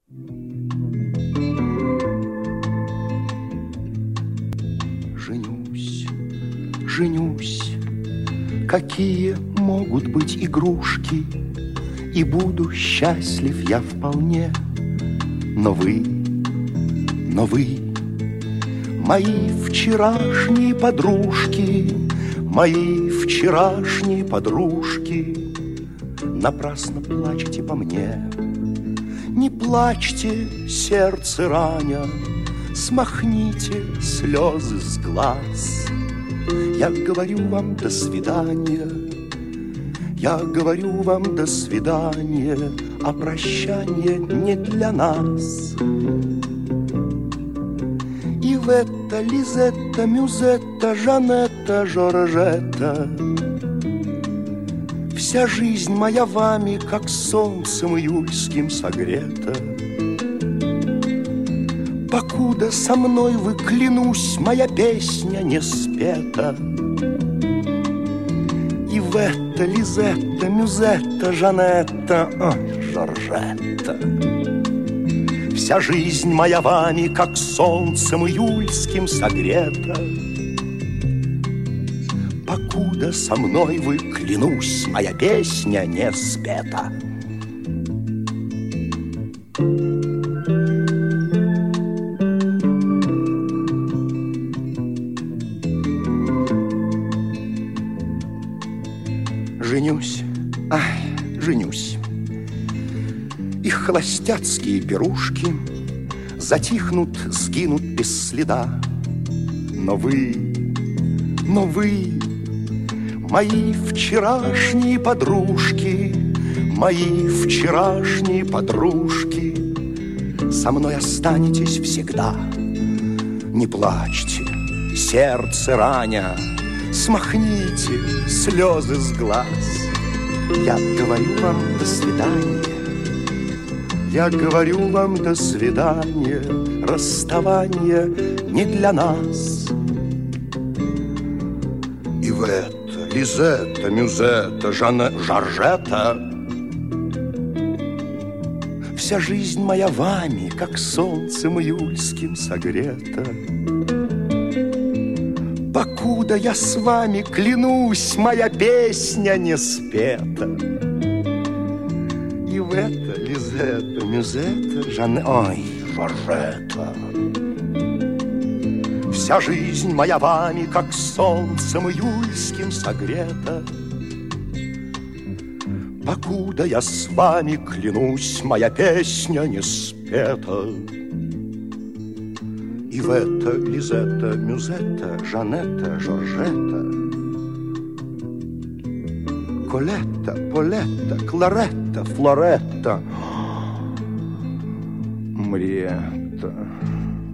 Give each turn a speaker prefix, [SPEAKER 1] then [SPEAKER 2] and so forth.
[SPEAKER 1] Женюсь, женюсь, какие могут быть игрушки, и буду счастлив я вполне. Но вы, мои вчерашние подружки, мои вчерашние подружки, напрасно плачете по мне. Не плачьте, сердце раня, смахните слезы с глаз. Я говорю вам до свидания, я говорю вам до свидания, а прощание не для нас. Ивета, Лизетта, Мюзетта, Жанетта, Жоржетта, вся жизнь моя вами, как солнцем июльским согрета. Покуда со мной вы, клянусь, моя песня не спета. Ивета, Лизетта, Мюзетта, Жанетта, ой, Жоржетта, вся жизнь моя вами, как солнцем июльским согрета. Покуда со мной вы, клянусь, моя песня не спета. Женюсь, ай, женюсь. Их холостяцкие пирушки затихнут, сгинут без следа. Но вы, мои вчерашние подружки, мои вчерашние подружки, со мной останетесь всегда. Не плачьте, сердце раня, смахните слезы с глаз. Я говорю вам до свидания, я говорю вам до свидания, расставание не для нас. Ивета, Лизетта, Мюзетта, Жоржетта, вся жизнь моя вами, как солнцем июльским согрета. Покуда я с вами, клянусь, моя песня не спета. Ивета, Лизетта, Мюзетта, ой, Жоржетта, вся жизнь моя вами, как солнцем июльским согрета. Покуда я с вами, клянусь, моя песня не спета. Ивета, Лизетта, Мюзетта, Жанетта, Жоржетта, Колетта, Полетта, Кларетта, Флоретта, Мриетта.